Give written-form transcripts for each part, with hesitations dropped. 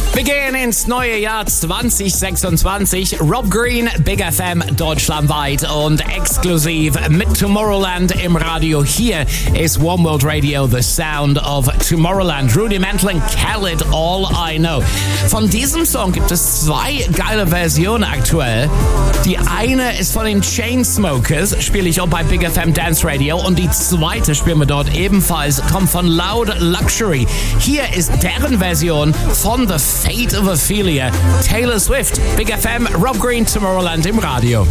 Wir gehen ins neue Jahr 2026. Rob Green, Big FM deutschlandweit und exklusiv mit Tomorrowland im Radio. Hier ist One World Radio, the sound of Tomorrowland. Rudimental and Khaled, All I Know. Von diesem Song gibt es zwei geile Versionen aktuell. Die eine ist von den Chainsmokers, spiele ich auch bei Big FM Dance Radio. Und die zweite spielen wir dort ebenfalls, kommt von Loud Luxury. Hier ist deren Version von The Fate of Ophelia, Taylor Swift. Big FM, Rob Green, Tomorrowland im Radio.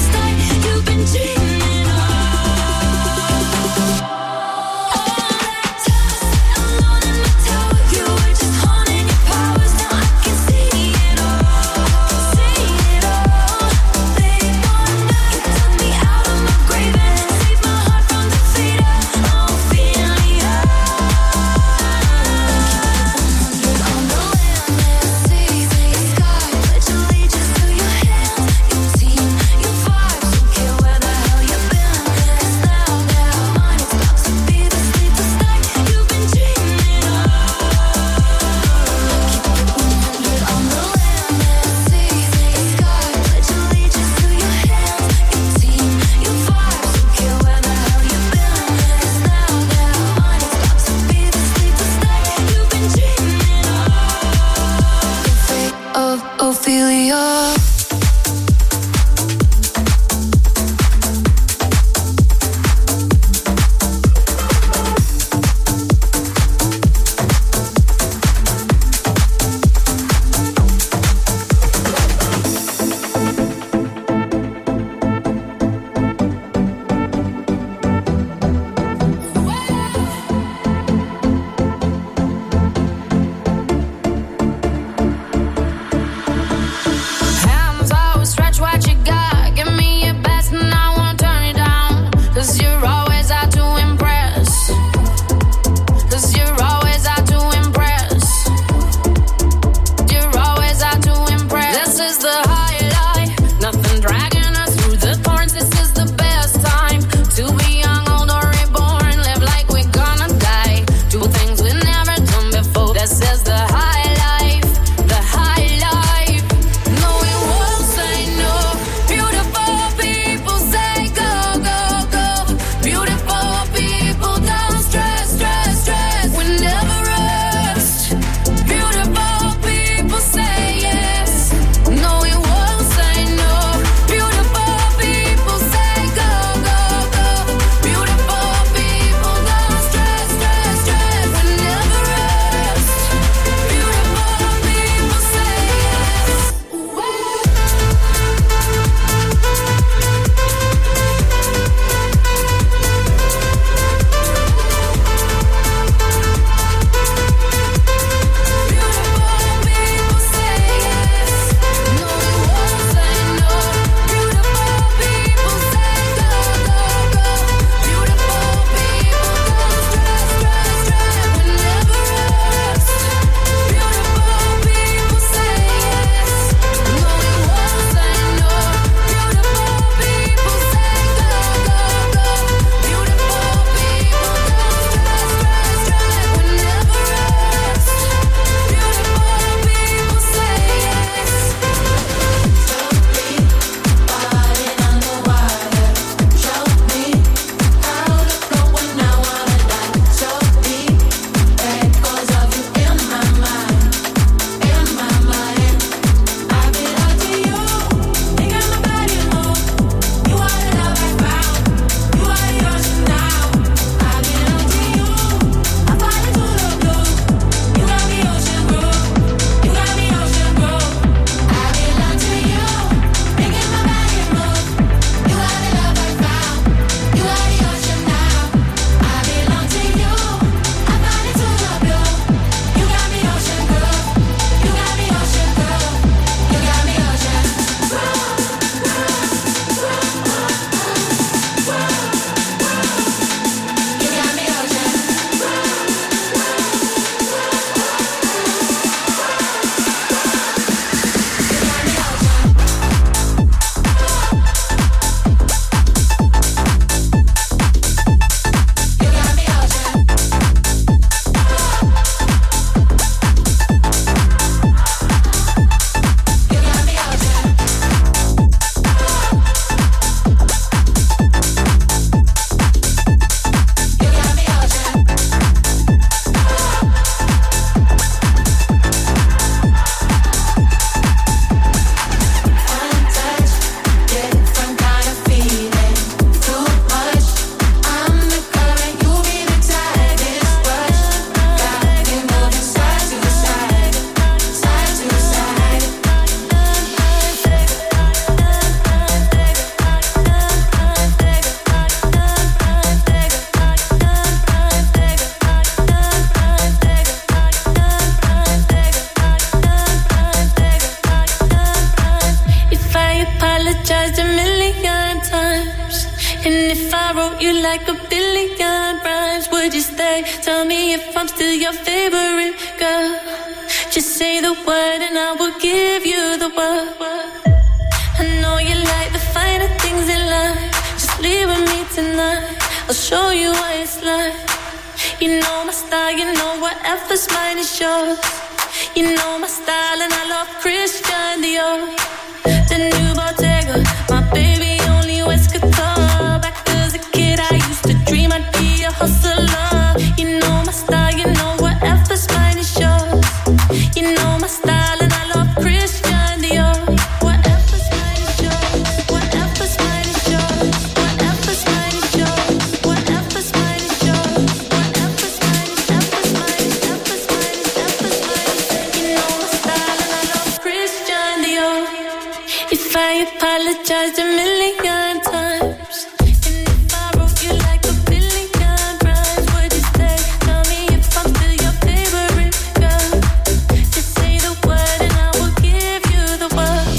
Oh, apologized a million times. And if I wrote you like a billion rhymes, would you stay? Tell me if I'm still your favorite girl. Just say the word and I will give you the world. I know you like the finer things in life. Just leave with me tonight. I'll show you what it's like. You know my style, you know whatever's mine is yours. You know my style and I love Christian Dior. The new Bottega, my baby only wears couture. Back as a kid I used to dream I'd be a hustler. You know my style, you know whatever's mine is yours. You know my style and I love Christian Dior. Whatever's mine is yours. Whatever's mine is yours. Whatever's mine is yours. Whatever's mine is yours. Whatever's mine is whatever's mine is whatever's mine is whatever's mine. You know my style and I love Christian Dior. If I apologized a million times, and if I wrote you like a billion rhymes, would you stay? Tell me if I'm still your favorite girl. Just say the word and I will give you the word.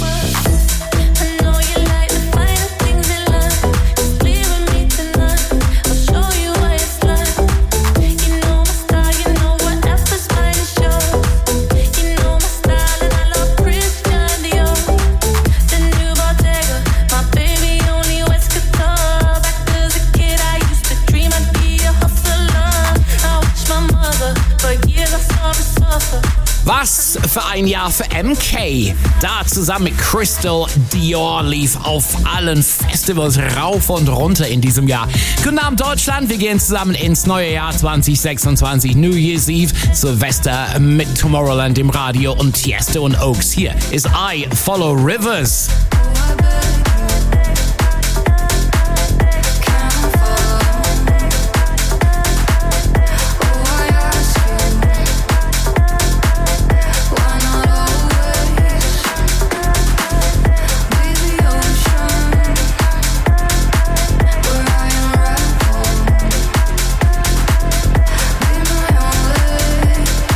I know you like the finer things in life. Just leave with me tonight. I'll show you what it's like. You know my style, you know whatever's mine is yours. You know my style and I love Christian Dior. The new Bottega, my baby only wears couture. Back as a kid I used to dream I'd be a hustler. I watched my mother, for years I saw her suffer. Was für ein Jahr für MK. Da zusammen mit Crystal Dior lief auf allen Festivals rauf und runter in diesem Jahr. Guten Abend Deutschland, wir gehen zusammen ins neue Jahr 2026, New Year's Eve, Silvester mit Tomorrowland im Radio und Tiesto und Oaks. Hier ist I Follow Rivers.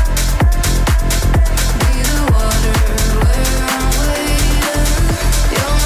You're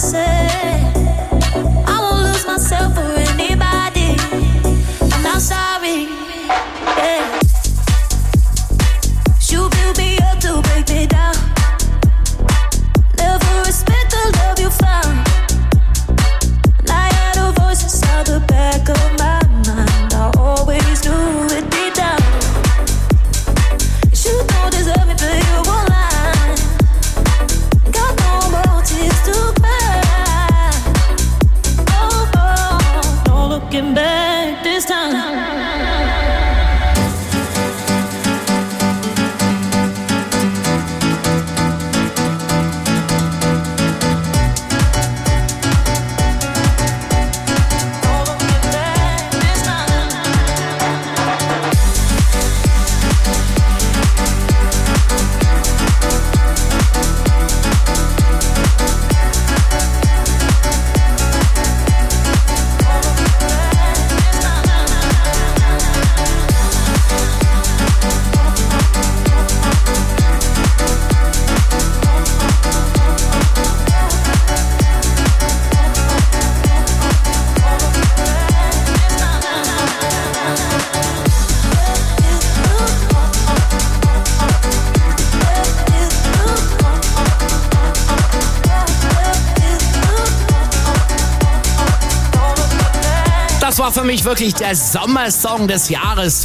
Das war für mich wirklich der Sommersong des Jahres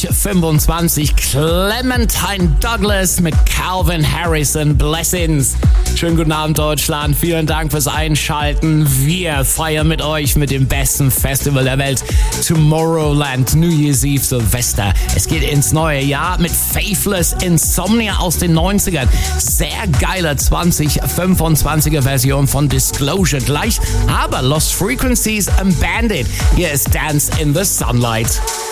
2025. Clementine Douglas mit Calvin Harrison, Blessings. Schönen guten Abend, Deutschland. Vielen Dank fürs Einschalten. Wir feiern mit euch mit dem besten Festival der Welt. Tomorrowland, New Year's Eve, Silvester. Es geht ins neue Jahr mit Faithless Insomnia aus den 90ern. Sehr geile 2025er Version von Disclosure gleich. Aber Lost Frequencies and Bandit. Hier ist Dance in the Sunlight.